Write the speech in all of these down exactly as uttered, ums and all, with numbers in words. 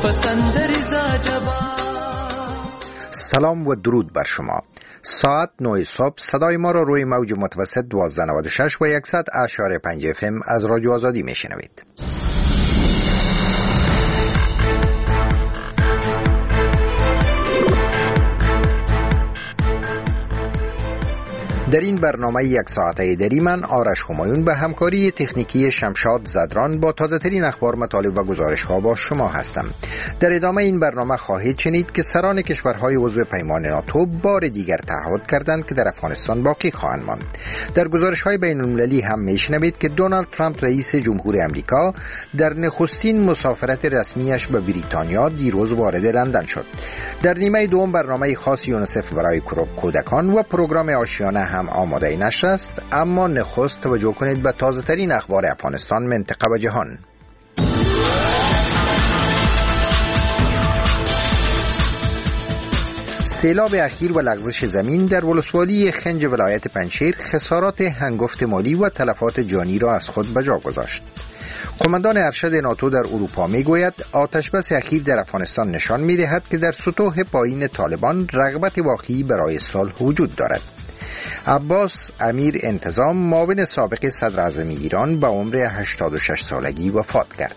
سلام و درود بر شما. ساعت نه صبح صدای ما را روی موج متوسط دوازده نود و شش و صد اشاره پنج اف ام از رادیو آزادی میشنوید. در این برنامه یک ساعته دری من آرش همایون به همکاری تکنیکی شمشاد زدران با تازه ترین اخبار، مطالب و گزارش ها با شما هستم. در ادامه این برنامه خواهید شنید که سران کشورهای عضو پیمان ناتو بار دیگر تعهد کردند که در افغانستان باقی خواهند ماند. در گزارش های بین المللی هم میشنوید که دونالد ترامپ رئیس جمهور امریکا در نخستین مسافرت رسمیش به بریتانیا دیروز وارد لندن شد. در نیمه دوم برنامه خاص یونیسف برای کودکان و پروگرام آشیانه هم آماده نشر است، اما نخست توجه کنید به تازه ترین اخبار افغانستان، منطقه و جهان. سیلاب اخیر و لغزش زمین در ولسوالی خنج ولایت پنجشیر خسارات هنگفت مالی و تلفات جانی را از خود به جا گذاشت. قماندان ارشد ناتو در اروپا میگوید آتش بس اخیر در افغانستان نشان میدهد که در سطوح پایین طالبان رغبت واقعی برای صلح وجود دارد. عباس امیر انتظام، معاون سابق صدر اعظم ایران، به عمر هشتاد و شش سالگی وفات کرد.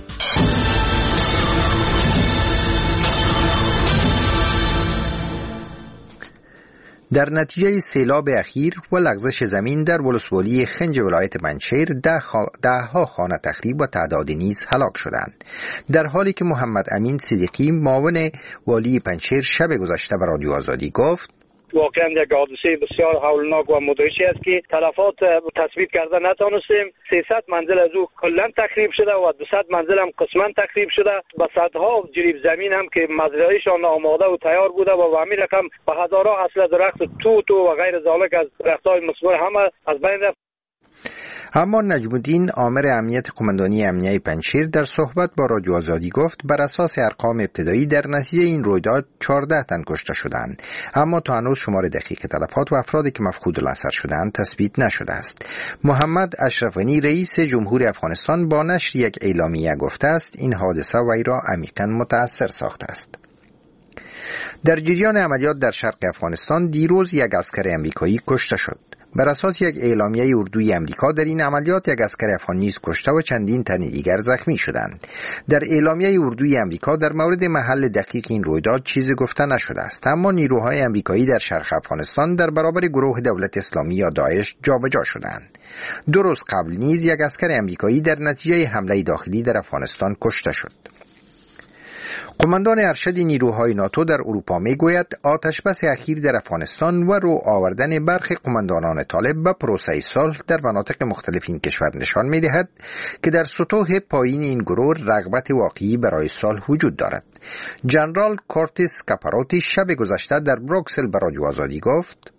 در نتیجه سیلاب اخیر و لغزش زمین در ولسوالی خنج ولایت پنجشیر ده, خا... ده ها خانه تخریب و تعداد نیز هلاک شدند، در حالی که محمد امین صدیقی، معاون والی پنجشیر، شب گذشته به رادیو آزادی گفت واقعا یک حادثه بسیار هولناک و مدهشی است که تلفات تثبیت کرده نتونستیم. سیصد منزل از او کلا تخریب شده و دویست منزل هم قسما تخریب شده. به صدها جریب زمین هم که مزرعهشان آماده و تیار بوده و همین رقم به هزارها اصل درخت توت و غیر ذالک از درخت‌های مثمر همه از بین رفت. اما نجم الدین، آمر امنیت قماندانی امنیه پنجشیر، در صحبت با رادیو آزادی گفت بر اساس ارقام ابتدایی در نتیجه این رویداد چهارده تن کشته شدند، اما تا هنوز شمار دقیق تلفات و افرادی که مفقود الاثر شدند تثبیت نشده است. محمد اشرف غنی، رئیس جمهور افغانستان، با نشر یک اعلامیه گفته است این حادثه وی را عمیقاً متأثر ساخته است. در جریان عملیات در شرق افغانستان دیروز یک عسکر امریکایی کشته شد. بر اساس یک اعلامیه اردوی امریکا در این عملیات یک عسکر افغان نیز کشته و چندین تن دیگر زخمی شدند. در اعلامیه اردوی امریکا در مورد محل دقیق این رویداد چیزی گفته نشده است، اما نیروهای امریکایی در شرق افغانستان در برابر گروه دولت اسلامی یا داعش جابجا شدند. دو روز قبل نیز یک عسکر امریکایی در نتیجه حمله داخلی در افغانستان کشته شد. قماندان ارشد نیروهای ناتو در اروپا میگوید آتش بس اخیر در افغانستان و رو آوردن برخی قماندانان طالب به پروسه صلح در مناطق مختلف این کشور نشان میدهد که در سطوح پایین این گروه رغبت واقعی برای صلح وجود دارد. جنرال کورتیس کاپاروتی شب گذشته در بروکسل به رادیو آزادی گفت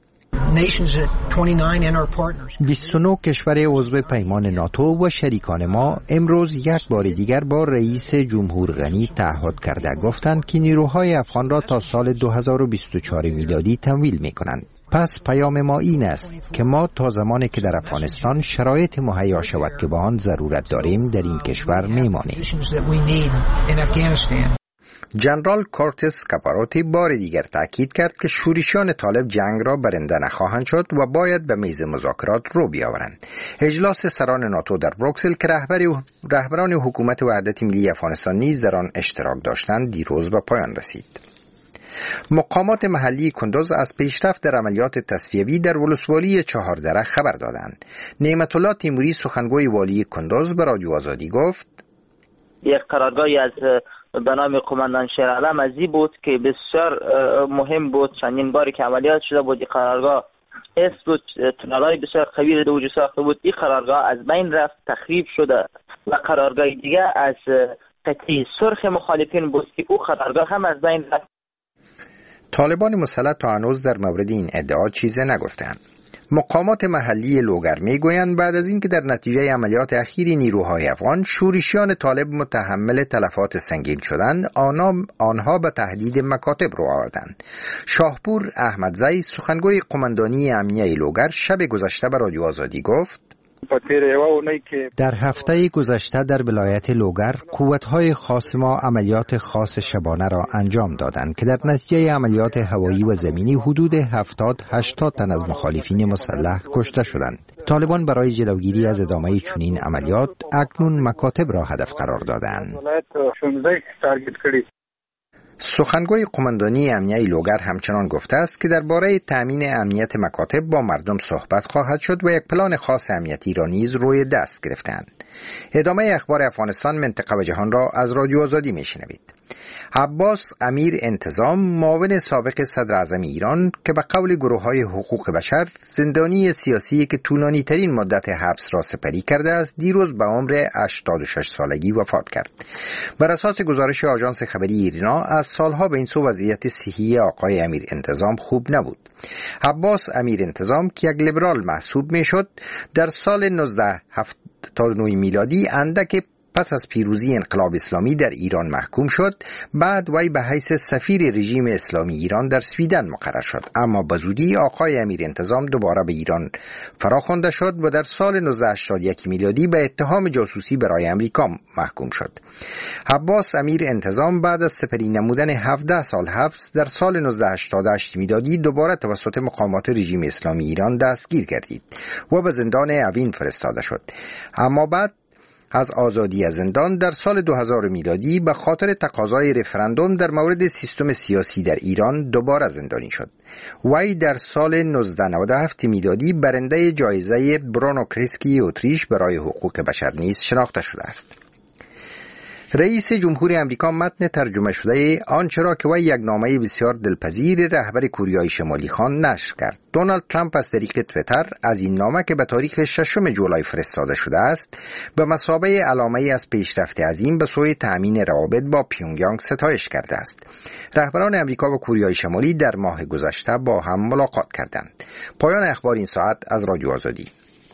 بیست و نه کشور عضو پیمان ناتو و شریکان ما امروز یک بار دیگر با رئیس جمهور غنی تعهد کرده گفتند که نیروهای افغان را تا سال دو هزار و بیست و چهار میلادی تمویل می کنند. پس پیام ما این است که ما تا زمانی که در افغانستان شرایط مهیا شود که به آن ضرورت داریم در این کشور می مانیم. جنرال کورتیس کاپاروتی بار دیگر تاکید کرد که شورشیان طالب جنگ را برنده نخواهند شد و باید به میز مذاکرات رو بیاورند. اجلاس سران ناتو در بروکسل که رهبری رهبران حکومت وحدت ملی افغانستان نیز در آن اشتراک داشتند دیروز به پایان رسید. مقامات محلی کندوز از پیشرفت در عملیات تصفیوی در ولسوالی چهاردره خبر دادند. نعمت الله تیموری، سخنگوی والی کندوز، به رادیو آزادی گفت یک قرارگاهی از به نام قماندان شیرعلم ازی بود که بسیار مهم بود. چندین باری که عملیات شده بود این قرارگاه اس بود، تونلای بسیار قوی رو وجود ساخته بود. این قرارگاه از بین رفت، تخریب شده و قرارگاه دیگه از قطعی سرخ مخالفین بود که او قرارگاه هم از بین رفت. طالبان مسلح تا هنوز در مورد این ادعا چیزی نگفتند. مقامات محلی لوگر میگویند بعد از اینکه در نتیجه عملیات اخیر نیروهای افغان شورشیان طالب متحمل تلفات سنگین شدند، آنها آنها به تهدید مکاتب رو آوردند. شاهپور احمدزی، سخنگوی قماندانی امنیه لوگر، شب گذشته به رادیو آزادی گفت در هفته گذشته در ولایت لوگر قوت‌های خاص ما عملیات خاص شبانه را انجام دادند که در نتیجه عملیات هوایی و زمینی حدود هفتاد هشتاد تن از مخالفین مسلح کشته شدند. طالبان برای جلوگیری از ادامه چنین عملیات اکنون مکاتب را هدف قرار دادند. سخنگوی قماندانی امنیه لوگر همچنان گفته است که درباره تامین امنیت مکاتب با مردم صحبت خواهد شد و یک پلان خاص امنیتی را نیز روی دست گرفتند. ادامه اخبار افغانستان، منطقه و جهان را از رادیو آزادی میشنوید. عباس امیر انتظام، معاون سابق صدر اعظم ایران که به قول گروه‌های حقوق بشر زندانی سیاسی که طولانی ترین مدت حبس را سپری کرده است، دیروز به عمر هشتاد و شش سالگی وفات کرد. بر اساس گزارش آژانس خبری ایرنا، از سالها به این سو وضعیت صحی آقای امیر انتظام خوب نبود. عباس امیر انتظام که یک لیبرال محسوب میشد، در سال نوزده هفتاد و نه میلادی اندک پس از پیروزی انقلاب اسلامی در ایران محکوم شد. بعد وی به حیث سفیر رژیم اسلامی ایران در سویدن مقرر شد، اما به زودی آقای امیر انتظام دوباره به ایران فراخوانده شد و در سال نوزده هشتاد و یک میلادی به اتهام جاسوسی برای امریکا محکوم شد. عباس امیر انتظام بعد از سپری نمودن هفده سال حبس در سال نوزده هشتاد و هشت میلادی دوباره توسط مقامات رژیم اسلامی ایران دستگیر گردید و به زندان اوین فرستاده شد، اما بعد از آزادی از زندان در سال دو هزار میلادی به خاطر تقاضای رفراندوم در مورد سیستم سیاسی در ایران دوباره زندانی شد. وی در سال نوزده نود و هفت میلادی برنده جایزه برونو کرسکی اتریش برای حقوق بشر نیز شناخته شده است. رئیس جمهور امریکا متن ترجمه شده آنچه را که وی یک نامه بسیار دلپذیر رهبر کوریای شمالی خواند نشر کرد. دونالد ترامپ از طریق توییتر از این نامه که به تاریخ ششم جولای فرستاده شده است به مثابه علامه‌ای از پیشرفت عظیم به سوی تأمین روابط با پیونگیانگ ستایش کرده است. رهبران امریکا و کوریای شمالی در ماه گذشته با هم ملاقات کردند. پایان اخبار این ساعت از رادیو آزادی.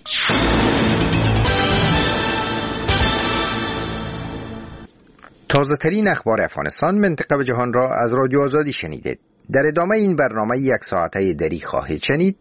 تازه ترین اخبار افغانستان، منطقه و جهان را از رادیو آزادی شنیدید. در ادامه این برنامه یک ساعته دری خواهید شنید.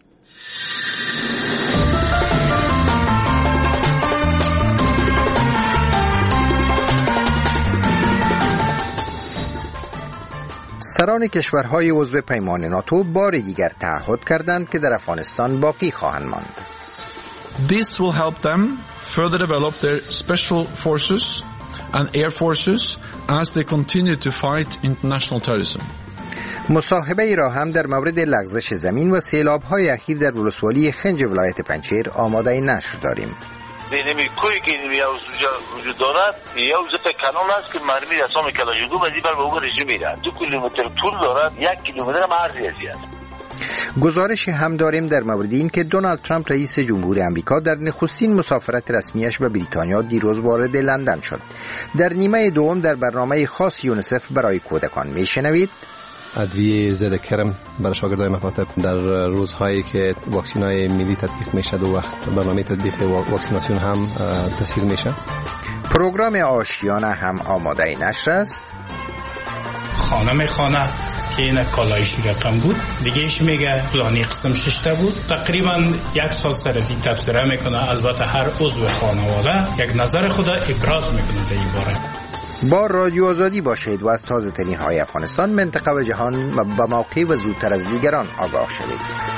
سران کشورهای عضو پیمان ناتو بار دیگر تعهد کردند که در افغانستان باقی خواهند ماند. This will help them further develop their special forces and air forces as they continue to fight international terrorism. مصاحبه ای را هم در مورد لغزش زمین و سیلاب‌های اخیر در ولسوالی خنج ولایت پنجشیر آماده نشر داریم. نمی کوی که نمی وجود دارد یا وظیفه کانون است که مرمی رسام کلاژگو و دیگر به اون رژیم میره. دو کیلومتر طول دارد، یک کیلومتر هم عرضی است. گزارش هم داریم در مورد این که دونالد ترامپ رئیس جمهور امریکا در نخستین مسافرت رسمیش به بریتانیا دیروز وارد لندن شد. در نیمه دوم در برنامه خاص یونیسف برای کودکان میشنوید ادویه ضد کرم برای شاگردای مکاتب در روزهایی که واکسینای ملی تطبیق میشه و وقت برنامه تطبیق واکسیناسیون هم تسهیل میشه. پروگرام آشیانه هم آماده نشر است. خانم خانه که این کالایش گرفتم بود دیگه ایش میگه فلانی قسم ششته بود. تقریبا یک سال سر از این تبصره میکنه. البته هر عضو خانواده یک نظر خود ابراز میکنه در این باره. با رادیو آزادی باشید و از تازه ترین های افغانستان، منطقه و جهان به موقع و زودتر از دیگران آگاه شوید.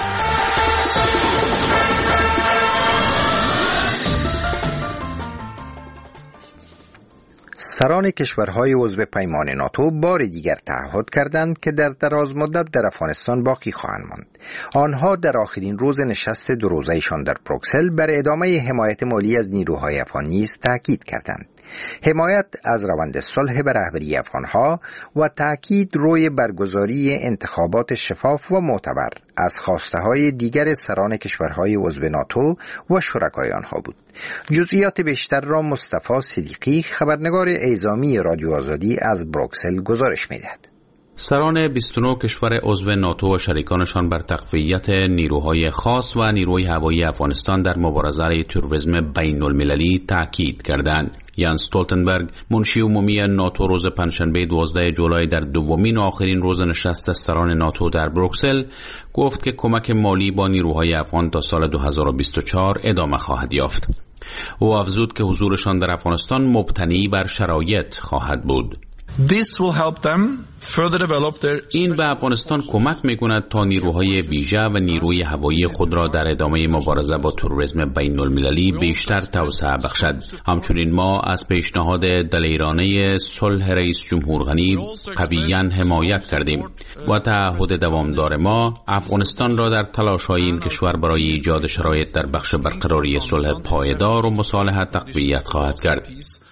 سران کشورهای عضو پیمان ناتو بار دیگر تعهد کردند که در دراز مدت در افغانستان باقی خواهند ماند. آنها در آخرین روز نشست دو روزه‌شان در بروکسل بر ادامه حمایت مالی از نیروهای افغان نیز تاکید کردند. حمایت از روند صلح به رهبری افغانها و تاکید روی برگزاری انتخابات شفاف و معتبر از خواسته‌های دیگر سران کشورهای عضو ناتو و شرکای آنها بود. جزئیات بیشتر را مصطفی صدیقی، خبرنگار اعزامی رادیو آزادی از بروکسل گزارش می‌دهد. سران بیست و نه کشور عضو ناتو و شریکانشان بر تقویت نیروهای خاص و نیروی هوایی افغانستان در مبارزه علیه تروریسم بین المللی تاکید کردند. یانس استولتنبرگ، منشی عمومی ناتو، روز پنجشنبه دوازده جولای در دومین و آخرین روز نشست سران ناتو در بروکسل گفت که کمک مالی با نیروهای افغان تا سال دو هزار و بیست و چهار ادامه خواهد یافت. او افزود که حضورشان در افغانستان مبتنی بر شرایط خواهد بود. This will help them further develop their... این به افغانستان کمک میکند تا نیروهای ویژه و نیروی هوایی خود را در ادامه مبارزه با تروریسم بین المللی بیشتر توسعه بخشد. همچنین ما از پیشنهاد دلیرانه صلح رئیس جمهور غنی قویاً حمایت کردیم و تعهد دوامدار ما افغانستان را در تلاش‌های این کشور برای ایجاد شرایط در بخش برقراری صلح پایدار و مصالحه تقویت خواهد کرد.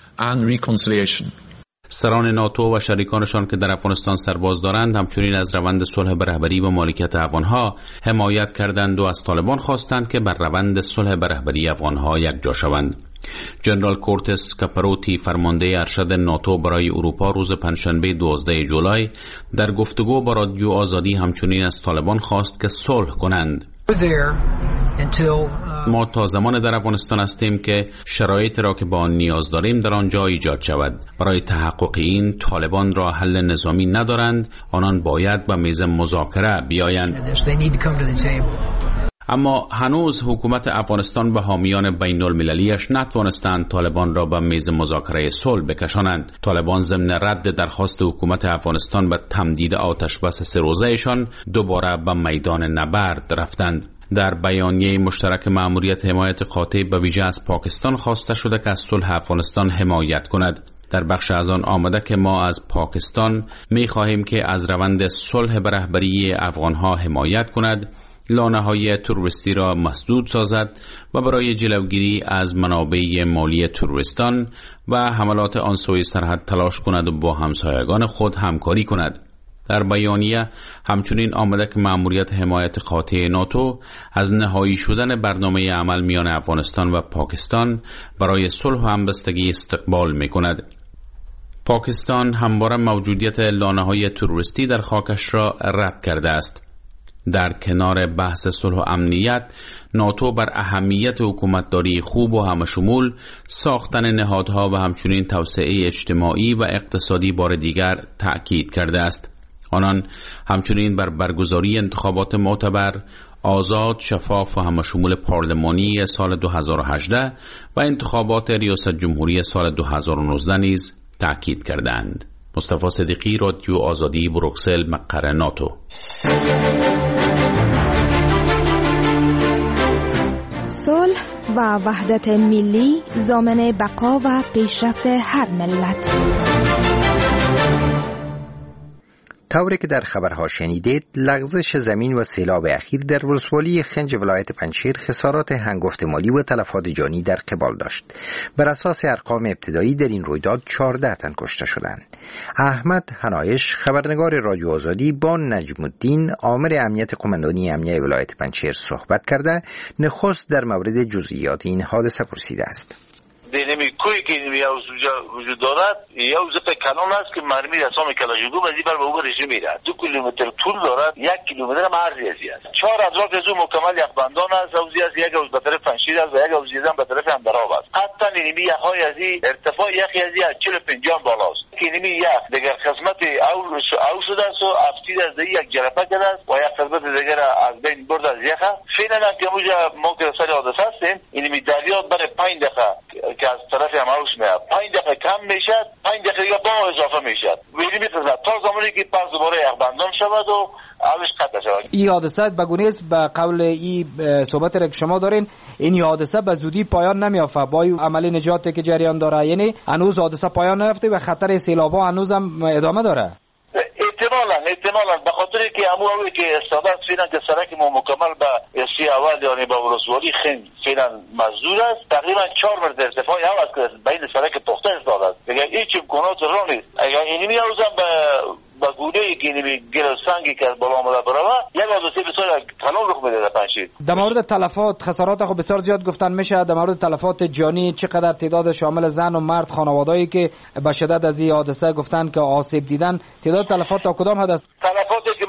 سران ناتو و شریکانشان که در افغانستان سرباز دارند همچنین از روند صلح به رهبری و مالکیت افغانها حمایت کردند و از طالبان خواستند که بر روند صلح به رهبری افغانها یکجا شوند. جنرال کورتس کاپروتی، فرمانده ارشد ناتو برای اروپا، روز پنجشنبه دوازده جولای در گفتگو با رادیو آزادی همچنین از طالبان خواست که صلح کنند. ما تا زمان در افغانستان هستیم که شرایط را که با آن نیاز داریم در آنجا ایجاد شود. برای تحقق این طالبان را حل نظامی ندارند، آنان باید به میز مذاکره بیایند. اما هنوز حکومت افغانستان به حامیان بین المللیش نتوانستند طالبان را به میز مذاکره صلح بکشانند. طالبان ضمن رد درخواست حکومت افغانستان به تمدید آتش بس سه روزه‌شان دوباره به میدان نبرد رفتند. در بیانیه مشترک مأموریت حمایت قاطع به ویژه از پاکستان خواسته شده که از صلح افغانستان حمایت کند. در بخش از آن آمده که ما از پاکستان می خواهیم که از روند صلح به رهبری افغانها حمایت کند، لانه‌های تروریستی را مسدود سازد و برای جلوگیری از منابع مالی تروریستان و حملات آن سوی سرحد تلاش کند و با همسایگان خود همکاری کند. در بیانیه همچنین آمده که مأموریت حمایت قاطع ناتو از نهایی شدن برنامه عمل میان افغانستان و پاکستان برای صلح و همبستگی استقبال می‌کند. پاکستان همواره موجودیت لانه‌های تروریستی در خاکش را رد کرده است. در کنار بحث صلح و امنیت، ناتو بر اهمیت حکومتداری خوب و همشمول، ساختن نهادها و همچنین توسعه اجتماعی و اقتصادی بار دیگر تأکید کرده است. آنان همچنین بر برگزاری انتخابات معتبر، آزاد، شفاف و همشمول پارلمانی سال دو هزار و هجده و انتخابات ریاست جمهوری سال دو هزار و نوزده نیز تأکید کردند. مصطفی صدیقی، رادیو آزادی، بروکسل، مقر ناتو. صلح و وحدت ملی ضامن بقا و پیشرفت هر ملت. طوری که در خبرها شنیدید، لغزش زمین و سیلاب اخیر در ولسوالی خنج ولایت پنجشیر خسارات هنگفت مالی و تلفات جانی در قبال داشت. بر اساس ارقام ابتدایی در این رویداد چهارده تن کشته شدند. احمد حنایش، خبرنگار رادیو آزادی، با نجم الدین، آمر امنیت قماندانی امنیه ولایت پنجشیر صحبت کرده نخست در مورد جزئیات این حادثه پرسیده است. دینمی کوی که این وجود دارد یوز په کانون است که مرمی رسام کلاژگو بازی بر به او رژیم میره. دو کیلومتر طول دارد، یک کیلومتر هم عرضی است. چهار اطراف از او مکمل یخبندان است، حوضی است، یک حوض به طرف پنجشیر است و یک حوض دیگه به طرف اندراب است. حتی نیمی یخهای از این ارتفاع یخی از این چهل و پنجاه بالاست. که نیمی یخ دیگر قسمت او او شده است و افتید از یک جرفه کرده است و یک قسمت دیگر از بین برد از یخ. فعلا هم که موجه ما که سر حادثه هستیم، این دریا برای پنج دقیقه که از طرف هم اوش میاد پنج دقیقه کم میشد، پنج دقیقه با اضافه میشد. ویدی میتونه تا زمانی که پس دوباره یخبندان شود و آبش قطع شود. این حادثه به گونه است به قول این صحبت را که شما دارین، این حادثه به زودی پایان نمیافته با عمل نجاتی که جریان داره، یعنی هنوز حادثه پایان نیافته و خطر سیلاب‌ها هنوز هم ادامه داره. احتمالاً احتمالاً به خاطر که امو که استادات فعلا که سرک ما مکمل به سی اول یعنی با ولسوالی خنگ فعلا مزدور است، تقریبا چهار متر ارتفاع هوا است که بین سرک پخته استاد است. دیگه هیچ امکانات رو نیست. اگر اینمی اوزم به با گوده‌ای که اینمی گل سنگی که بالا آمده برابر یک حادثه بسیار کلان رخ میده در پنجشیر. در مورد تلفات خسارات خو بسیار زیاد گفتن میشه. در مورد تلفات جانی چقدر تعداد شامل زن و مرد خانواده‌ای که به شدت از این حادثه گفتن که آسیب دیدن، تعداد تلفات تا کدام حد است؟ تلفاتی که ما ارقام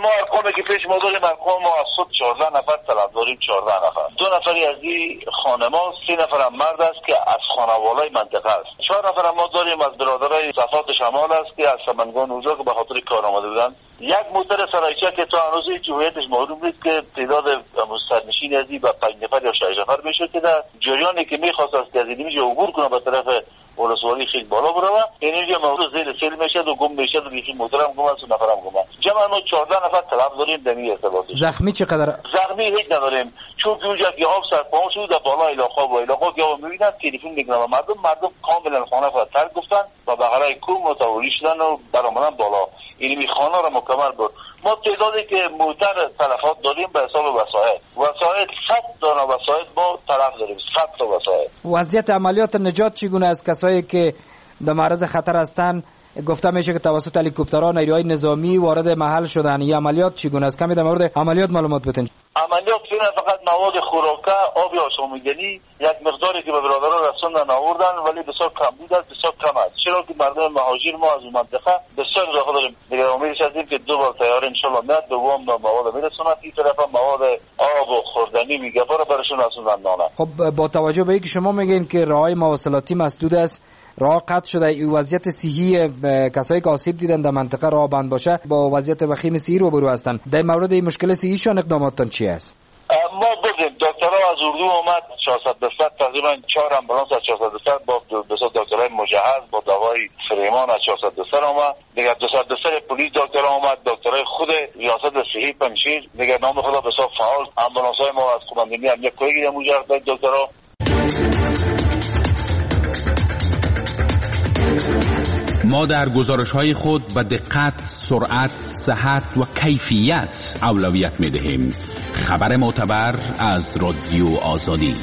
ارقامی که پیش ما داریم ارقام ما از صبح چهارده نفر طلب داریم، چهارده نفر. دو نفری از این خانما، سه نفر هم مرد است که از خانوالای منطقه است. چهار نفر ما داریم از برادرای صفات شمال است که از سمنگان اونجا که به خاطر کار آمده بودن. یک موتر سرایچه که تا هنوز هیچ هویتش معلوم نیست که تعداد سرنشین از این به پنج نفر یا شش نفر میشه که در جریانی که میخواست از اینجا عبور کنه به طرف ولسوالی خیلی بالا بروه، اینجا موضوع زیر سیل میشه و گم میشه و یکی موترم گم است و نفرم گم است. جمع ما چهارده نفر طلب داریم در این ارتباط. زخمی چقدر؟ زخمی هیچ نداریم، چون اونجا که آب سرپاش شد در بالا علاقه و علاقه که آب میبینن تلفن میگن و مردم مردم کاملا خانه را ترک گفتن و بغلای کوم متولی شدن و برآمدن بالا. این خانه را مکمل بود. ما تعدادی که موتر تلفات داریم به حساب وسایل وسایل صد دانه وسایل ما طرف داریم، صد تا وسایل. وضعیت عملیات نجات چگونه است؟ کسایی که در معرض خطر هستند گفته میشه که توسط هلیکوپترها نیروهای نظامی وارد محل شدن. این عملیات چگونه است؟ کمی در مورد عملیات معلومات بدین. عملیات فعلا فقط مواد خوراکه، آب آشامیدنی یک مقداری که به برادران رسوندن آوردن ولی بسیار کم بود است، بسیار کم است. چرا که مردم مهاجر ما از اون منطقه بسیار داخل داریم. دیگه امیدش هستیم که دو بار تیار ان شاء الله میاد دوم مواد میرسونه. این طرف مواد آب و خوردنی میگه برای برشون رسوندن نانه. خب با توجه به اینکه شما میگین که راههای مواصلاتی مسدود است، راه قطع شده، این وضعیت صحی کسایی که آسیب دیدن در منطقه راه بند باشه با وضعیت وخیم صحی روبرو هستند. در مورد این مشکل صحیشون اقداماتتان چی است؟ ما بودیم دکترها از اردو آمد چهارصد بستر، تقریبا چهار امبولانس از چهارصد بستر با دو دکترای مجهز با دوای فریمان از چهارصد بستر آمد. دیگه دویست بستر پلیس دکتر آمد، دکترای خود ریاست صحی پنجشیر، دیگه نام خدا بسیار فعال. امبولانس‌های ما از قماندانی هم یک کوی مجهز دکترها. ما در گزارش‌های خود به دقت، سرعت، صحت و کیفیت اولویت می‌دهیم. خبر معتبر از رادیو آزادی.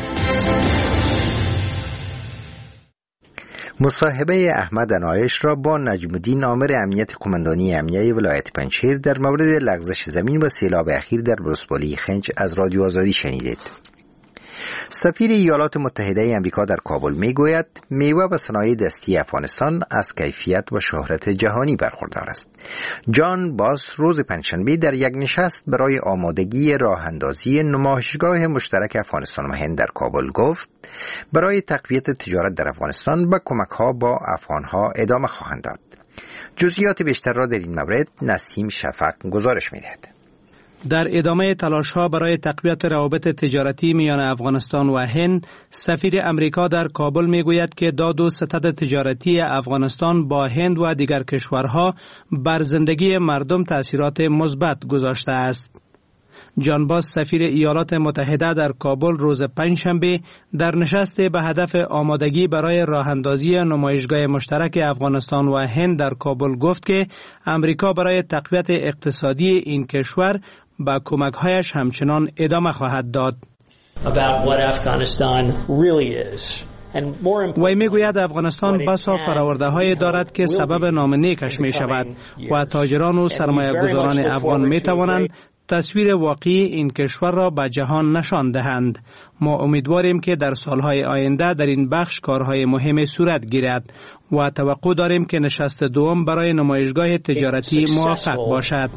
مصاحبه احمد انایش را با نجم الدین آمر امنیت قماندانی امنیه ولایت پنجشیر در مورد لغزش زمین و سیلاب اخیر در ولسوالی خنج از رادیو آزادی شنیدید. سفیر ایالات متحده آمریکا در کابل میگوید میوه و صنایع دستی افغانستان از کیفیت و شهرت جهانی برخوردار است. جان باس روز پنجشنبه در یک نشست برای آمادگی راه اندازی نمایشگاه مشترک افغانستان و هند در کابل گفت برای تقویت تجارت در افغانستان با کمک‌ها با افغان‌ها ادامه خواهند داد. جزئیات بیشتر را در این مورد نسیم شفق گزارش می‌دهد. در ادامه تلاش‌ها برای تقویت روابط تجارتی میان افغانستان و هند، سفیر امریکا در کابل میگوید که داد و ستد تجارتی افغانستان با هند و دیگر کشورها بر زندگی مردم تأثیرات مثبت گذاشته است. جان باس سفیر ایالات متحده در کابل روز پنجشنبه در نشست به هدف آمادگی برای راهاندازی نمایشگاه مشترک افغانستان و هند در کابل گفت که امریکا برای تقویت اقتصادی این کشور با کمک‌هایش همچنان ادامه خواهد داد. وی میگوید افغانستان بسا فراورده دارد که سبب نام نیکش می شود و تاجران و سرمایه گذاران افغان می توانند تصویر واقعی این کشور را به جهان نشان دهند. ما امیدواریم که در سالهای آینده در این بخش کارهای مهم صورت گیرد و توقع داریم که نشست دوم برای نمایشگاه تجارتی موفق باشد.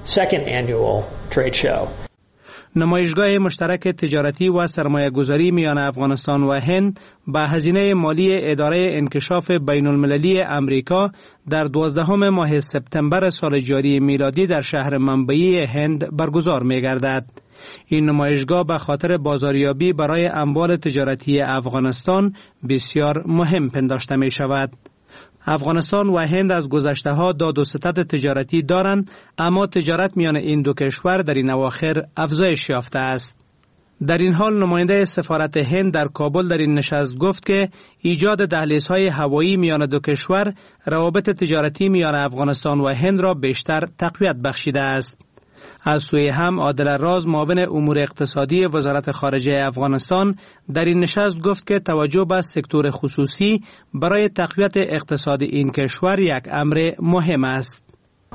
نمایشگاه مشترک تجارتی و سرمایه گذاری میان افغانستان و هند به هزینه مالی اداره انکشاف بین المللی امریکا در دوازدهم ماه سپتامبر سال جاری میلادی در شهر منبعی هند برگزار می گردد. این نمایشگاه به خاطر بازاریابی برای اموال تجارتی افغانستان بسیار مهم پنداشته می شود. افغانستان و هند از گذشته ها داد و ستد تجارتی دارند، اما تجارت میان این دو کشور در این اواخر افزایش یافته است. در این حال نماینده سفارت هند در کابل در این نشست گفت که ایجاد دهلیزهای هوایی میان دو کشور روابط تجارتی میان افغانستان و هند را بیشتر تقویت بخشیده است. از سوی هم عادل راز معاون امور اقتصادی وزارت خارجه افغانستان در این نشست گفت که توجه به سکتور خصوصی برای تقویت اقتصاد این کشور یک امر مهم است.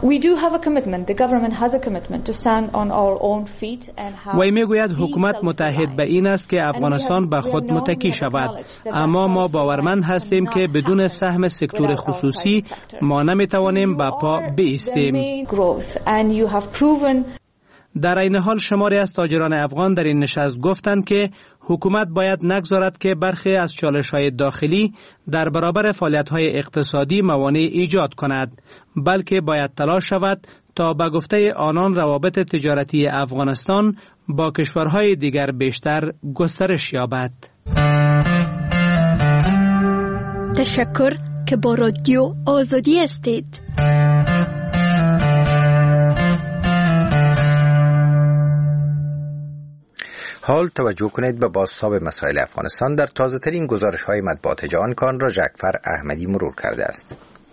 وی میگوید حکومت متحد به این است که افغانستان به خود متکی شود، اما ما باورمند هستیم که بدون سهم سکتور خصوصی ما نمیتوانیم به پا بایستیم. در این حال شماری از تاجران افغان در این نشست گفتند که حکومت باید نگذارد که برخی از چالش‌های داخلی در برابر فعالیت‌های اقتصادی موانع ایجاد کند، بلکه باید تلاش شود تا به گفته آنان روابط تجارتی افغانستان با کشورهای دیگر بیشتر گسترش یابد. تشکر که با رادیو آزادی هستید. حال توجه کنید به بازتاب مسائل افغانستان در تازه ترین گزارش های مطبوعات جهان کان را جعفر احمدی مرور کرده است.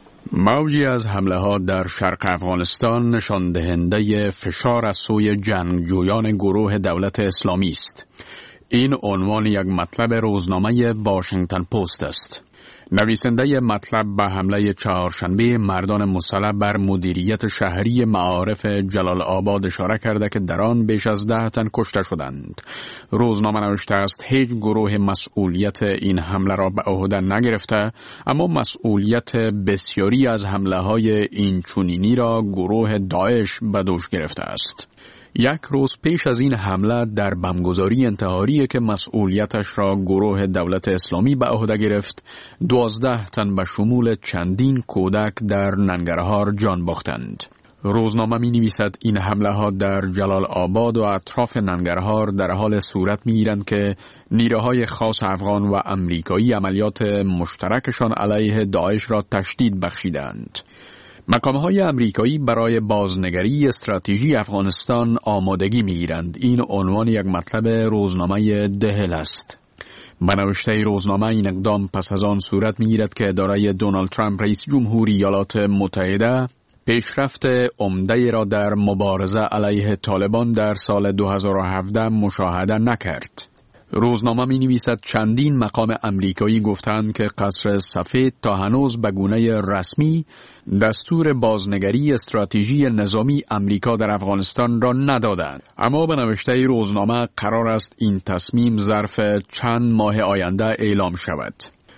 موجی از حمله ها در شرق افغانستان نشان دهنده فشار از سوی جنگجویان گروه دولت اسلامی است. این عنوان یک مطلب روزنامه واشنگتن پست است. نویسنده مطلب به حمله چهارشنبه مردان مسلح بر مدیریت شهری معارف جلال آباد اشاره کرده که در آن بیش از ده تن کشته شدند. روزنامه نوشته است هیچ گروه مسئولیت این حمله را به عهده نگرفته، اما مسئولیت بسیاری از حمله های این چنینی را گروه داعش به دوش گرفته است. یک روز پیش از این حمله در بمبگذاری انتحاری که مسئولیتش را گروه دولت اسلامی به عهده گرفت، دوازده تن به شمول چندین کودک در ننگرهار جان باختند. روزنامه می نویسد این حمله ها در جلال آباد و اطراف ننگرهار در حال صورت می گیرند که نیروهای خاص افغان و امریکایی عملیات مشترکشان علیه داعش را تشدید بخشیدند. مقام‌های امریکایی برای بازنگری استراتژی افغانستان آمادگی می‌گیرند. این عنوان یک مطلب روزنامه دهل است. به نوشته روزنامه این اقدام پس از آن صورت می‌گیرد که اداره دونالد ترامپ رئیس جمهوری ایالات متحده پیشرفت عمده‌ای را در مبارزه علیه طالبان در سال دو هزار و هفده مشاهده نکرد. روزنامه می نویسد چندین مقام امریکایی گفتند که قصر سفید تا هنوز به گونه رسمی دستور بازنگری استراتژی نظامی امریکا در افغانستان را ندادند، اما به نوشته روزنامه قرار است این تصمیم ظرف چند ماه آینده اعلام شود.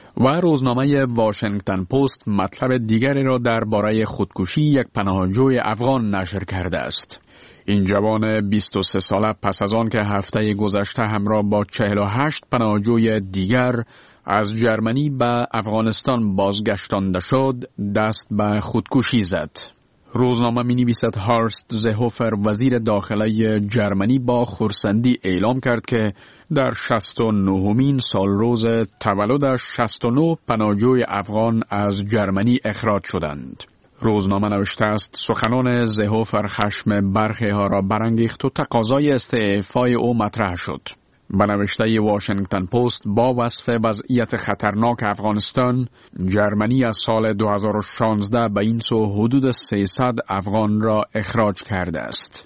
و روزنامه واشنگتن پست مطلب دیگری را درباره خودکشی یک پناهجوی افغان نشر کرده است. این جوان بیست و سه ساله پس از آن که هفته گذشته همراه با چهل و هشت پناهجوی دیگر از جرمنی به افغانستان بازگشتانده شد، دست به خودکشی زد. روزنامه می نویسد هارست زهوفر وزیر داخله جرمنی با خرسندی اعلام کرد که در شصت و نهمین سال روز تولدش شصت و نه پناهجوی افغان از جرمنی اخراج شدند. روزنامه نوشته است سخنان زهوفر خشم برخی ها را برانگیخت و تقاضای استعفای او مطرح شد. به نوشته واشنگتن پست با وصف وضعیت خطرناک افغانستان، جرمنی از سال دو هزار و شانزده به این سو حدود سیصد افغان را اخراج کرده است.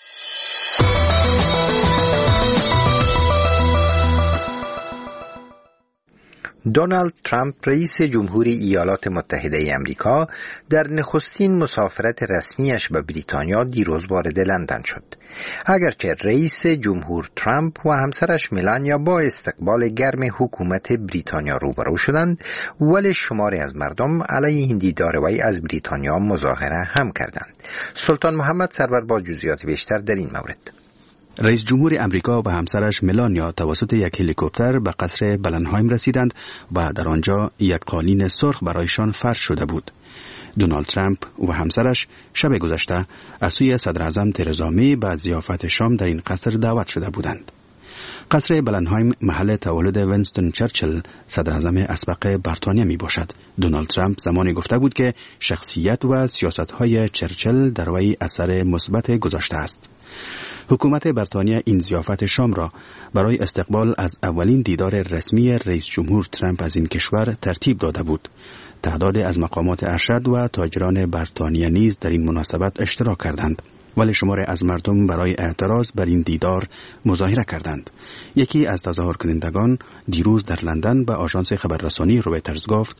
دونالد ترامپ رئیس جمهوری ایالات متحده امریکا در نخستین مسافرت رسمیش به بریتانیا دیروز وارد لندن شد. اگرچه رئیس جمهور ترامپ و همسرش ملانیا با استقبال گرم حکومت بریتانیا روبرو شدند، ولی شماری از مردم علیه این دیدار وی از بریتانیا مظاهره هم کردند. سلطان محمد سرور با جزئیات بیشتر در این مورد. رئیس جمهور امریکا و همسرش ملانیا توسط یک هلیکوپتر به قصر بلنهایم رسیدند و در آنجا یک قالین سرخ برایشان فرش شده بود. دونالد ترامپ و همسرش شب گذشته از سوی صدر اعظم ترزا می به ضیافت شام در این قصر دعوت شده بودند. قصر بلنهایم محل تولد وینستون چرچیل صدر اعظم اسبق بریتانیا می باشد. دونالد ترامپ زمانی گفته بود که شخصیت و سیاست‌های چرچیل در وی اثر مثبت گذاشته است. حکومت بریتانیا این ضیافت شام را برای استقبال از اولین دیدار رسمی رئیس جمهور ترامپ از این کشور ترتیب داده بود. تعداد از مقامات ارشد و تاجران بریتانیا نیز در این مناسبت اشتراک کردند، ولی شماری از مردم برای اعتراض بر این دیدار مظاهره کردند. یکی از تظاهر کنندگان دیروز در لندن به آژانس خبررسانی رویترز گفت: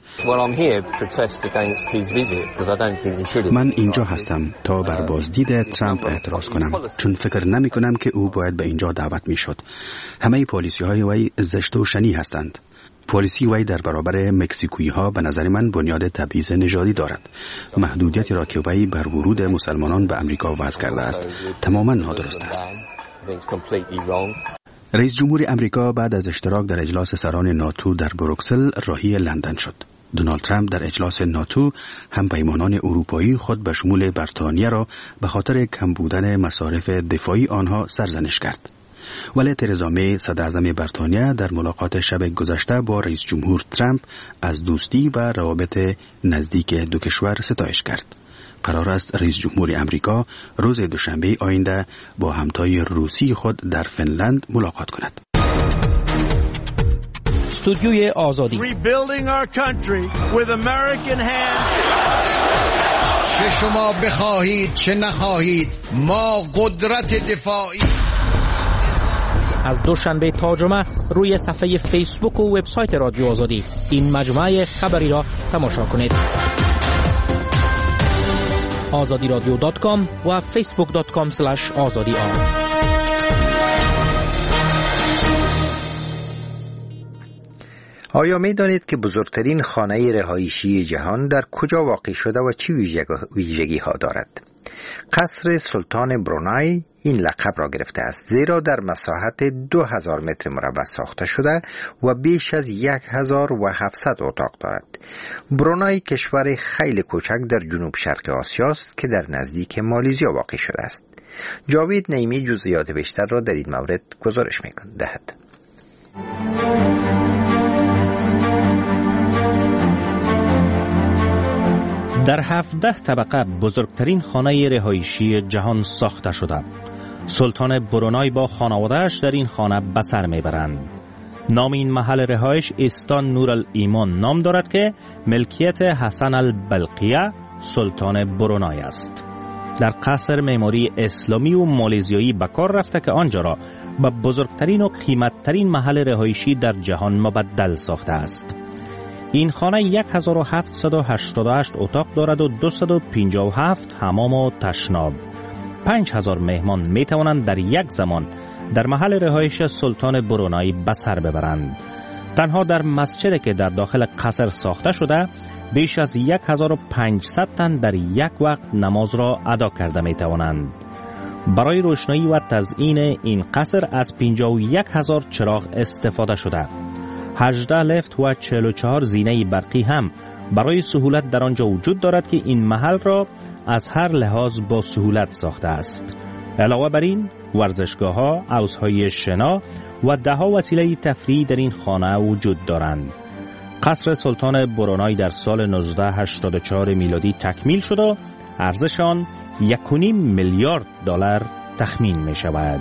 من اینجا هستم تا بر بازدید ترامپ اعتراض کنم، چون فکر نمی کنم که او باید به اینجا دعوت می شد. همه پالیسی های وی زشت و شنی هستند. پالیسی وی در برابر مکزیکویی ها به نظر من بنیاد تبعیض نژادی دارد. محدودیتی را که وی بر ورود مسلمانان به امریکا وضع کرده است تماما نادرست است. رئیس جمهور امریکا بعد از اشتراک در اجلاس سران ناتو در بروکسل راهی لندن شد. دونالد ترامپ در اجلاس ناتو هم پیمانان اروپایی خود به شمول بریتانیا را به خاطر کم بودن مصارف دفاعی آنها سرزنش کرد. ولی ترزا می صدراعظم بریتانیا در ملاقات شب گذشته با رئیس جمهور ترامپ از دوستی و روابط نزدیک دو کشور ستایش کرد. قرار است رئیس جمهور امریکا روز دوشنبه آینده با همتای روسی خود در فنلند ملاقات کند. استودیوی آزادی چه شما بخواهید چه نخواهید ما قدرت دفاعی. از دوشنبه تا جمعه روی صفحه فیسبوک و وبسایت رادیو آزادی این مجموعه خبری را تماشا کنید. آزادی رادیو دات کام و فیسبوک دات کام اسلش آزادی آر. آیا می دانید که بزرگترین خانه رهایشی جهان در کجا واقع شده و چه ویژگی ها دارد؟ قصر سلطان برونای این لقب را گرفته است زیرا در مساحت دو هزار متر مربع ساخته شده و بیش از یک هزار و هفتصد اتاق دارد. برونای کشور خیلی کوچک در جنوب شرق آسیا است که در نزدیک مالزیا واقع شده است. جاوید نعیمی جزئیات بیشتر را در این مورد گزارش می‌دهد. در هفده طبقه بزرگترین خانه رهایشی جهان ساخته شده. سلطان برونای با خانواده‌اش در این خانه به سر میبرند. نام این محل رهایش استان نورالایمان نام دارد که ملکیت حسن البلقیه سلطان برونای است. در قصر معماری اسلامی و مالزیایی به کار رفته که آنجا را به بزرگترین و قیمتترین محل رهایشی در جهان مبدل ساخته است. این خانه هزار و هفتصد و هشتاد و هشت اتاق دارد و دویست و پنجاه و هفت حمام و تشناب. پنج هزار مهمان می توانند در یک زمان در محل رهایش سلطان برونای به سر ببرند. تنها در مسجدی که در داخل قصر ساخته شده بیش از هزار و پانصد تن در یک وقت نماز را ادا کرده می توانند. برای روشنایی و تزیین این قصر از پنجاه و یک هزار چراغ استفاده شده. هجده لفت و چهل و چهار زینه برقی هم برای سهولت در آنجا وجود دارد که این محل را از هر لحاظ با سهولت ساخته است. علاوه بر این ورزشگاه ها، حوض‌های شنا و ده ها وسیله تفریحی در این خانه وجود دارند. قصر سلطان برونای در سال نوزده هشتاد و چهار میلادی تکمیل شد و ارزش آن یک و نیم میلیارد دلار تخمین می شود.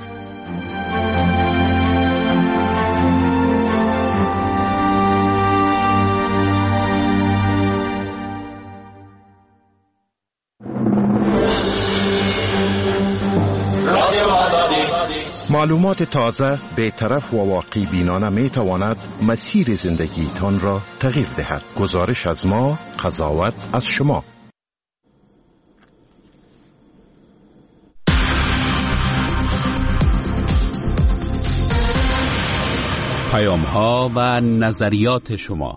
معلومات تازه، بی‌طرف و واقعی بینانه می تواند مسیر زندگیتان را تغییر دهد. گزارش از ما، قضاوت از شما. پیام ها و نظریات شما.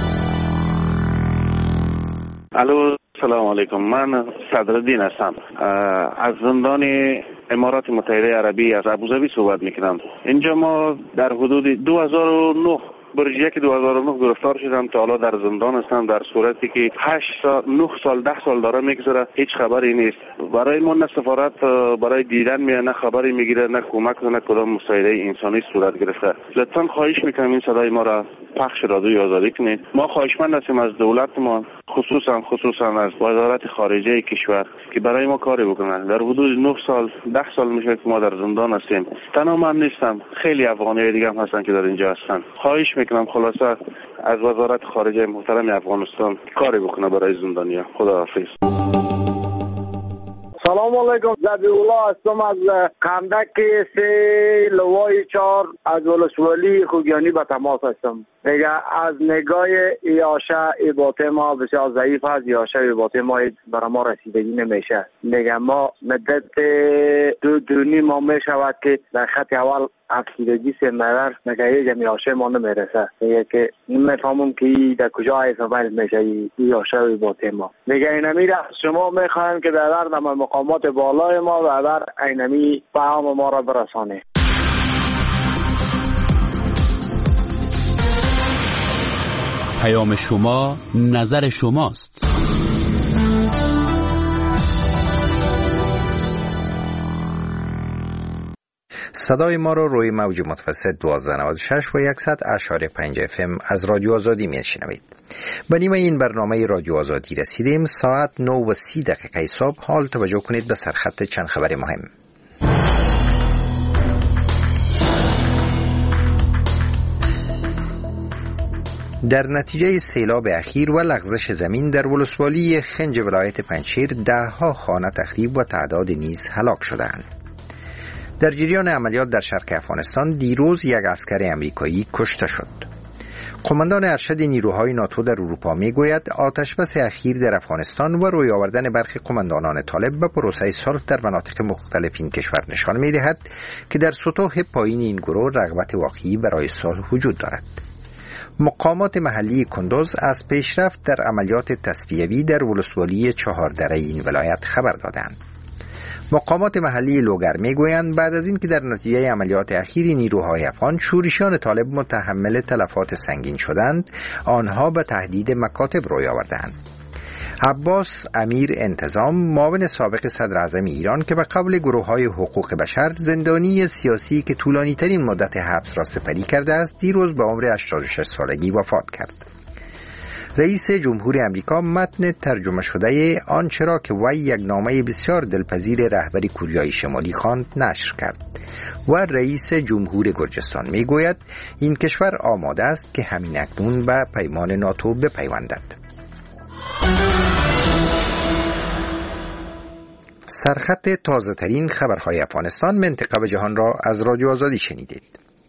الو، سلام علیکم. من صدرالدین هستم از زندان امارات متحده عربی از ابوظبی صحبت میکنم. اینجا ما در حدود دو هزار و نه برج یک دو هزار و نه گرفتار شدم تا حالا در زندان هستم، در صورتی که هشت سال نه سال ده سال داره میگذره، هیچ خبری نیست. برای ما نه سفارت برای دیدن میاد، نه خبری میگیره، نه کمک، نه کدام مساعده انسانی صورت گرفته. لطفا خواهش میکنم این صدای ما را پخش رادیوی آزادی کنید. ما خواهشمند هستیم از دولت ما، خصوصا خصوصا از وزارت خارجه کشور که برای ما کاری بکنن. در حدود نه سال ده سال میشه که ما در زندان هستیم. تنها من نیستم، خیلی افغانی دیگه هم هستن که در اینجا هستن. خواهش میکنم خلاصه از وزارت خارجه محترم افغانستان کاری بکنه برای زندانیا. خداحافظ. سلام علیکم. زبی‌الله هستم از قندک سه لوای چهار از ولسوالی خوگیانی به تماس هستم. دیگه از نگاه ایاشه ایباته ما بسیار ضعیف هست. ایاشه ایباته ما برای ما رسیدگی نمیشه. دیگه ما مدت دو دونی ما میشود که در خط اول افسردگی سمنر نگه جمعی آشه ما نمیرسه. میگه که نمیفهمم که در کجا استفاده میشه این آشه با تیما. میگه اینمی را شما میخوایم که در در مقامات بالای ما و در اینمی پیام ما را برسانه. پیام شما نظر شماست. صدای ما رو روی موج متوسط دوازده نود و شش و صد اشاری پنج اف ام از رادیو آزادی میشنوید. به نیمه این برنامه رادیو آزادی رسیدیم. ساعت نه و سی دقیقه صبح. حال توجه کنید به سرخط چند خبر مهم. در نتیجه سیلاب اخیر و لغزش زمین در ولسوالی خنج ولایت پنجشیر ده ها خانه تخریب و تعداد نیز هلاک شدند. در جریان عملیات در شرق افغانستان دیروز یک عسکر امریکایی کشته شد. قماندان ارشد نیروهای ناتو در اروپا میگوید آتشبس اخیر در افغانستان و روی آوردن برخی قماندانان طالب به پروسه صلح در مناطق مختلف این کشور نشان میدهد که در سطوح پایین این گروه رغبت واقعی برای صلح وجود دارد. مقامات محلی کندوز از پیشرفت در عملیات تصفیوی در ولسوالی چهاردره این ولایت خبر دادند. مقامات محلی لوگر میگویند بعد از این که در نتیجه عملیات اخیر نیروهای افغان شورشیان طالب متحمل تلفات سنگین شدند، آنها به تهدید مکاتب روی آوردند. عباس امیر انتظام، معاون سابق صدر اعظم ایران که به قول گروه‌های حقوق بشر زندانی سیاسی که طولانی ترین مدت حبس را سپری کرده است، دیروز به عمر هشتاد و شش سالگی وفات کرد. رئیس جمهور امریکا متن ترجمه شده آنچه را که وی یک نامه بسیار دلپذیر رهبر کوریای شمالی خواند نشر کرد و رئیس جمهور گرجستان میگوید این کشور آماده است که همین اکنون به پیمان ناتو بپیوندد. سرخط تازه ترین خبرهای افغانستان، منطقه و جهان را از رادیو آزادی شنیدید.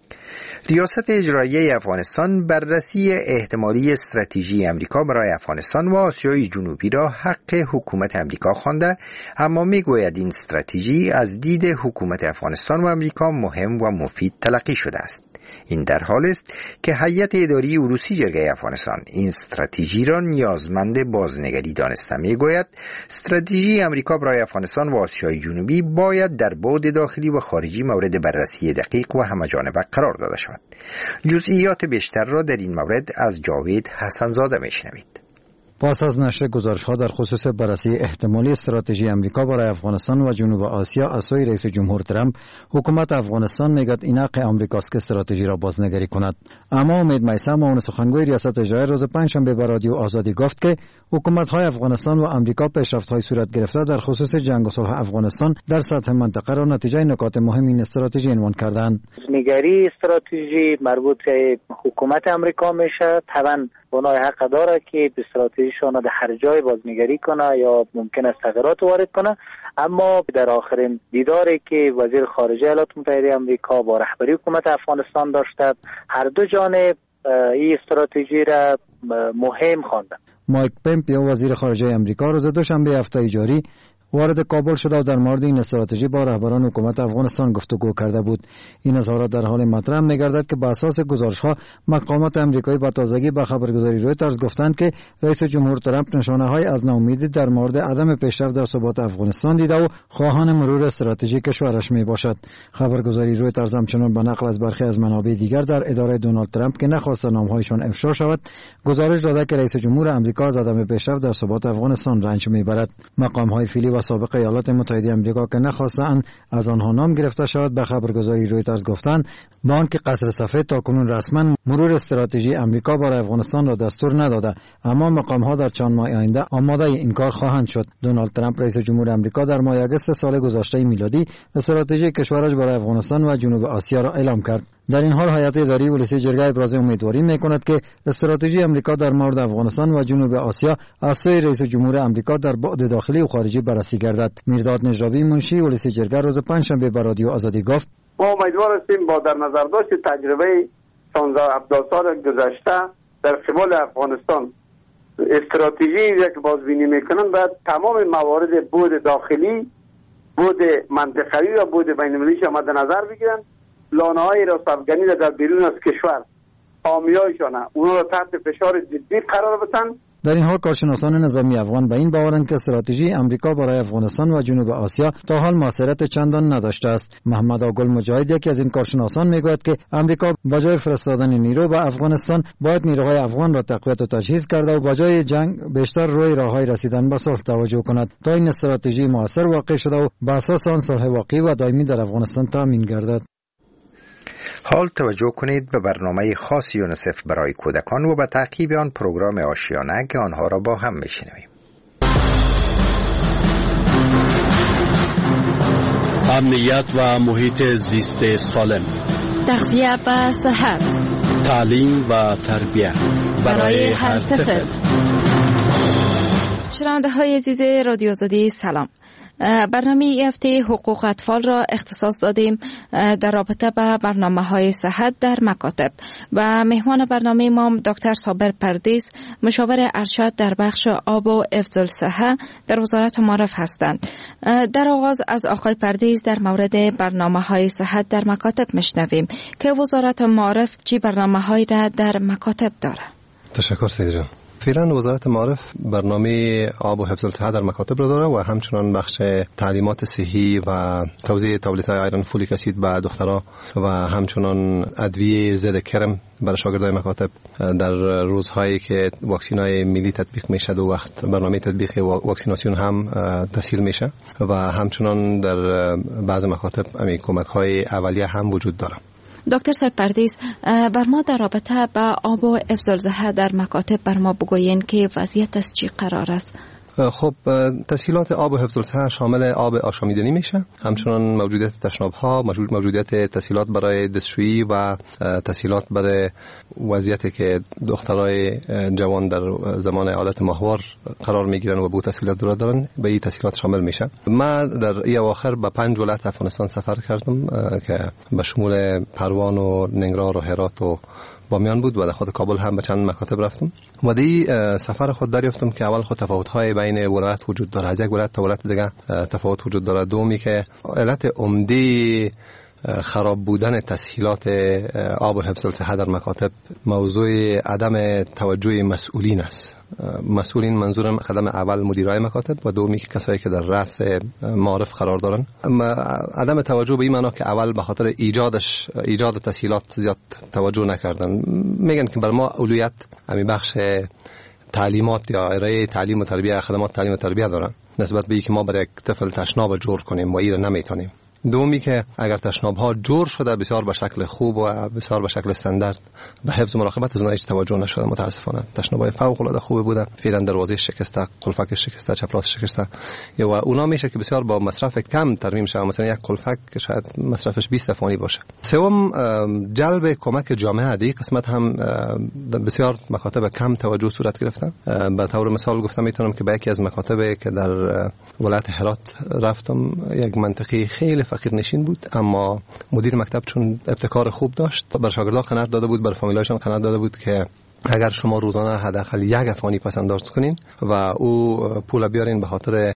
ریاست اجرایی افغانستان بررسی احتمالی استراتژی امریکا برای افغانستان و آسیای جنوبی را حق حکومت امریکا خوانده، اما میگوید این استراتژی از دید حکومت افغانستان و امریکا مهم و مفید تلقی شده است. این در حال است که هیئت اداری عروسی جرگه افغانستان این استراتژی را نیازمند بازنگری دانسته. میگوید استراتژی امریکا برای افغانستان و آسیای جنوبی باید در بعد داخلی و خارجی مورد بررسی دقیق و همه‌جانبه قرار داده شود. جزئیات بیشتر را در این مورد از جاوید حسنزاده میشنوید. پس از نشر گزارش‌ها در خصوص بررسی احتمالی استراتژی امریکا برای افغانستان و جنوب آسیا از سوی رئیس جمهور ترامپ، حکومت افغانستان میگوید این حق آمریکاست که استراتژی را بازنگری کند. اما امید میثم، معاون سخنگوی ریاست اجرایی، روز پنجشنبه به رادیو آزادی گفت که حکومت‌های افغانستان و امریکا پیشرفت‌های صورت گرفته در خصوص جنگ و صلح افغانستان در سطح منطقه را نتیجه نکات مهم این استراتژی عنوان کردند. نگری استراتژی مربوط به حکومت امریکا میشه. طبعا اونها حق داره که به استراتژیشون در هر جای بازنگری کنه یا ممکن است تغییرات وارد کنه، اما در آخرین دیداری که وزیر خارجه ایالات متحده آمریکا با رهبری حکومت افغانستان داشته، هر دو جانب این استراتژی را مهم خواندند. مایک پمپیو، وزیر خارجه آمریکا، روز دوشنبه هفته جاری وارد کابل شده و در مورد این استراتژی با رهبران حکومت افغانستان گفتگو کرده بود. این اظهارات در حال مطرح می‌گردد که بر اساس گزارش‌ها مقامات آمریکایی با تازگی به خبرگزاری رویترز گفتند که رئیس جمهور ترامپ نشانه‌های از ناامیدی در مورد عدم پیشرفت در ثبات افغانستان دیده و خواهان مرور استراتژی کشورش میباشد. خبرگزاری رویترز همچنین به نقل از برخی از منابع دیگر در اداره دونالد ترامپ که نخواست نام‌هایشان افشا شود، گزارش داده که رئیس جمهور آمریکا از عدم پیشرفت در ثبات افغانستان رنج میبرد. مقام‌های فعلی و سابق ایالات متحده آمریکا که نخواستند از آنها نام گرفته شود به خبرگزاری رویترز گفتند با آنکه قصر سفید تاکنون رسما مرور استراتژی آمریکا برای افغانستان را دستور نداده، اما مقام‌ها در چند ماه آینده آماده این کار خواهند شد. دونالد ترامپ رئیس جمهور آمریکا در ماه آگوست سال گذشته میلادی استراتژی کشورش برای افغانستان و جنوب آسیا را اعلام کرد. در این حال هیئت اداری ولسی جرگه ابراز امیدواری می‌کند که استراتژی آمریکا در مورد افغانستان و جنوب آسیا از سوی رئیس جمهور آمریکا در بعد داخلی و خارجی بررسی گردد. میرداد نجابی، منشی ولسی جرگه، روز پنجشنبه به رادیو آزادی گفت: ما امیدوار هستیم با در نظر داشت تجربه شانزده هفتاد سال گذشته در قبال افغانستان استراتژی که بازبینی میکنن باید تمام موارد بود داخلی، بود منطقوی و بود بین المللی مد نظر بگیرن لانه های راسافگانی در بیرون از کشور حامیایشان اونا را تحت فشار جدی قرار بدن. در این حال کارشناسان نظامی افغان به این باورند که استراتژی امریکا برای افغانستان و جنوب آسیا تا حال موثریت چندان نداشته است. محمد آگل مجاهد یکی از این کارشناسان میگوید که امریکا با جای فرستادن نیرو به افغانستان باید نیروهای افغان را تقویت و تجهیز کرده و با جای جنگ بیشتر روی راههای رسیدن به صلح توجه کند تا این استراتژی موثر واقع شده و بر اساس آن صلح واقعی و دائمی در افغانستان تامین گردد. حال توجه کنید به برنامه خاص یونیسف برای کودکان و به تعقیب آن پروگرام آشیانه که آنها را با هم میشنویم. امنیت و محیط زیست سالم، تغذیه و صحت، تعلیم و تربیت برای هر طفل. شنونده های عزیز رادیو آزادی سلام. برنامه این هفته حقوق اطفال را اختصاص دادیم در رابطه با برنامه های صحت در مکاتب و مهمان برنامه ما دکتر صابر پردیس، مشاور ارشد در بخش آب و حفظ الصحه در وزارت معارف هستند. در آغاز از آقای پردیس در مورد برنامه های صحت در مکاتب میشنویم که وزارت معارف چی برنامه هایی را در مکاتب داره. تشکر سید جان. فعلا وزارت معارف برنامه آب و حفظ الصحه در مکاتب را داره و همچنان بخش تعلیمات صحی و توزیع تابلت‌های آیرن فولیک اسید به دخترها و همچنان ادویه ضد کرم برای شاگردای مکاتب در روزهایی که واکسینای ملی تطبیق میشه و وقت برنامه تطبیق واکسیناسیون هم تسهیل میشه و همچنان در بعض مکاتب همین کمک‌های اولیه هم وجود داره. دکتر صاحب پردیس، بر ما در رابطه با آب و حفظ الصحه در مکاتب بر ما بگوین که وضعیت از چی قرار است؟ خب تسهیلات آب و حفظ الصحه شامل آب آشامیدنی میشه، همچنان موجودیت تشناب ها، موجودیت تسهیلات برای دستشویی و تسهیلات برای وضعیتی که دخترای جوان در زمان عادت ماهوار قرار میگیرن و به تسهیلات ضرورت دارن، به این تسهیلات شامل میشه. ما در این اواخر به پنج ولایت افغانستان سفر کردم که به شمول پروان و ننگرهار و هرات و بامیان بود و در خود کابل هم به چند مکاتب رفتم و دی سفر خود دریافتم که اول خود تفاوت‌های بین ولایت وجود داره، از یک ولایت تا ولایت دیگه تفاوت وجود داره. دومی که علت عمده خراب بودن تسهیلات آب و حفظ الصحه در مکاتب موضوع عدم توجه مسئولین است. مسئولین منظورم قدم اول مدیرای مکاتب و دومی که کسایی که در رأس معارف قرار دارن. عدم توجه به این معنا که اول به خاطر ایجادش ایجاد تسهیلات زیاد توجه نکردن. میگن که بر ما اولویت همین بخش تعلیمات یا ارائه تعلیم و تربیت، خدمات تعلیم و تربیت دارن نسبت به اینکه ما برای یک طفل تشناب جور کنیم و این را نمیتونیم. دومی که اگر تشناب ها جور شده بسیار به شکل خوب و بسیار به شکل استاندارد به حفظ و مراقبت از اونها هیچ توجه نشده متاسفانه. تشناب های فوق العاده خوب بوده، فعلا دروازه شکسته، قلفک شکسته، چپراس شکسته و اونا میشه که بسیار با مصرف کم ترمیم شده، مثلا یک قلفک شاید مصرفش بیست افغانی باشه. سوم جلب کمک جامعه، دی قسمت هم بسیار مکاتب کم توجه صورت گرفته. به طور مثال گفتم میتونم که به یکی از مکاتب که در ولایت هرات رفتم، یک منطقه خیلی فقیر نشین بود اما مدیر مکتب چون ابتکار خوب داشت بر شاگردان قناعت داده بود، بر فامیلایشان قناعت داده بود که اگر شما روزانه حداقل یک افغانی پس انداز کنین و او پول بیارین به خاطر